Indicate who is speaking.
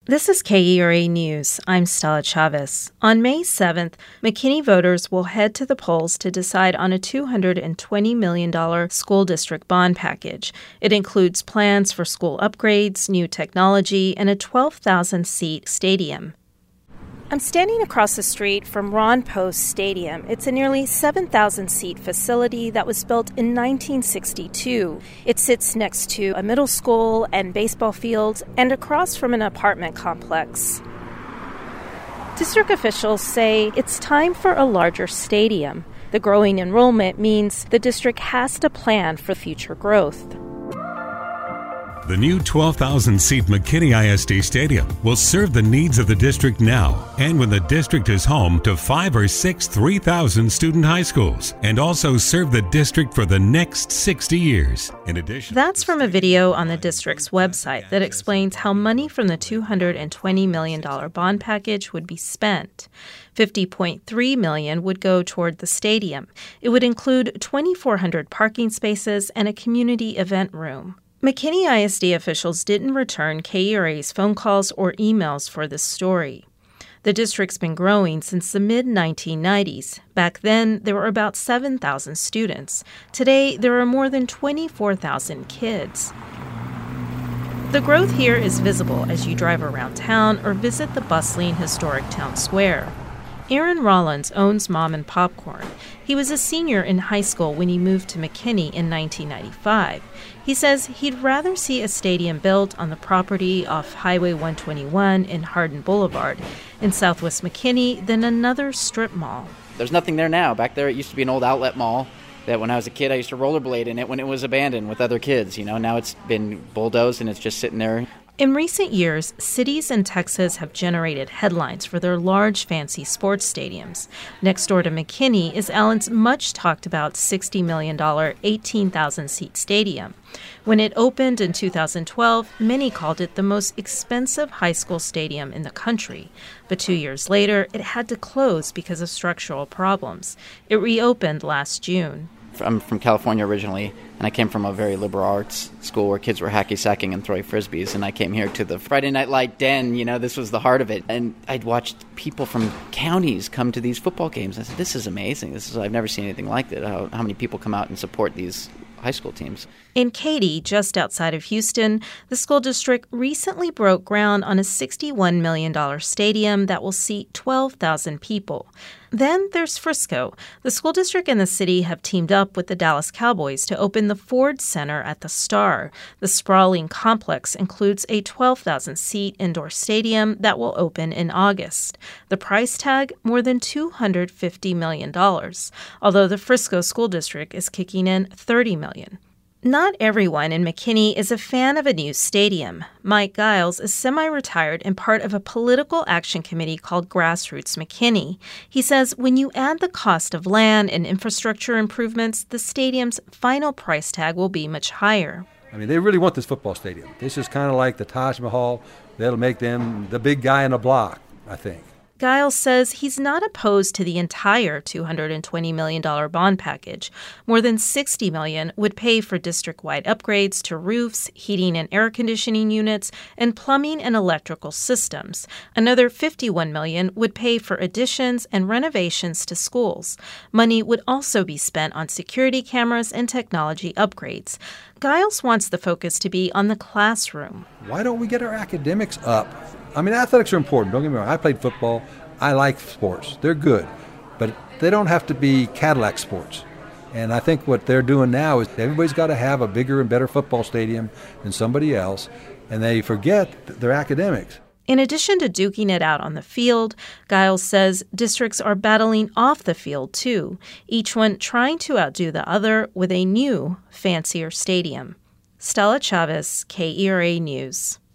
Speaker 1: This is KERA News. I'm Stella Chavez. On May 7th, McKinney voters will head to the polls to decide on a $220 million school district bond package. It includes plans for school upgrades, new technology, and a 12,000-seat stadium. I'm standing across the street from Ron Post Stadium. It's a nearly 7,000-seat facility that was built in 1962. It sits next to a middle school and baseball fields and across from an apartment complex. District officials say it's time for a larger stadium. The growing enrollment means the district has to plan for future growth.
Speaker 2: The new 12,000-seat McKinney ISD Stadium will serve the needs of the district now and when the district is home to 5 or 6 3,000-student high schools, and also serve the district for the next 60 years. In addition,
Speaker 1: that's from a video on the district's website that explains how money from the $220 million bond package would be spent. $50.3 million would go toward the stadium. It would include 2,400 parking spaces and a community event room. McKinney ISD officials didn't return KERA's phone calls or emails for this story. The district's been growing since the mid-1990s. Back then, there were about 7,000 students. Today, there are more than 24,000 kids. The growth here is visible as you drive around town or visit the bustling historic town square. Aaron Rollins owns Mom and Popcorn. He was a senior in high school when he moved to McKinney in 1995. He says he'd rather see a stadium built on the property off Highway 121 and Hardin Boulevard in southwest McKinney than another strip mall.
Speaker 3: There's nothing there now. Back there it used to be an old outlet mall that when I was a kid I used to rollerblade in it when it was abandoned with other kids. Now it's been bulldozed and it's just sitting there.
Speaker 1: In recent years, cities in Texas have generated headlines for their large, fancy sports stadiums. Next door to McKinney is Allen's much-talked-about $60 million, 18,000-seat stadium. When it opened in 2012, many called it the most expensive high school stadium in the country. But 2 years later, it had to close because of structural problems. It reopened last June.
Speaker 3: I'm from California originally, and I came from a very liberal arts school where kids were hacky-sacking and throwing frisbees, and I came here to the Friday Night Light Den. This was the heart of it. And I'd watched people from counties come to these football games. I said, this is amazing. I've never seen anything like it, how many people come out and support these high school teams.
Speaker 1: In Katy, just outside of Houston, the school district recently broke ground on a $61 million stadium that will seat 12,000 people. Then there's Frisco. The school district and the city have teamed up with the Dallas Cowboys to open the Ford Center at the Star. The sprawling complex includes a 12,000-seat indoor stadium that will open in August. The price tag, more than $250 million, although the Frisco School District is kicking in $30 million. Not everyone in McKinney is a fan of a new stadium. Mike Giles is semi-retired and part of a political action committee called Grassroots McKinney. He says when you add the cost of land and infrastructure improvements, the stadium's final price tag will be much higher.
Speaker 4: They really want this football stadium. This is kind of like the Taj Mahal. That'll make them the big guy in the block, I think.
Speaker 1: Giles says he's not opposed to the entire $220 million bond package. More than $60 million would pay for district-wide upgrades to roofs, heating and air conditioning units, and plumbing and electrical systems. Another $51 million would pay for additions and renovations to schools. Money would also be spent on security cameras and technology upgrades. Giles wants the focus to be on the classroom.
Speaker 4: Why don't we get our academics up? Athletics are important. Don't get me wrong. I played football. I like sports. They're good. But they don't have to be Cadillac sports. And I think what they're doing now is everybody's got to have a bigger and better football stadium than somebody else, and they forget their academics.
Speaker 1: In addition to duking it out on the field, Giles says districts are battling off the field, too, each one trying to outdo the other with a new, fancier stadium. Stella Chavez, KERA News.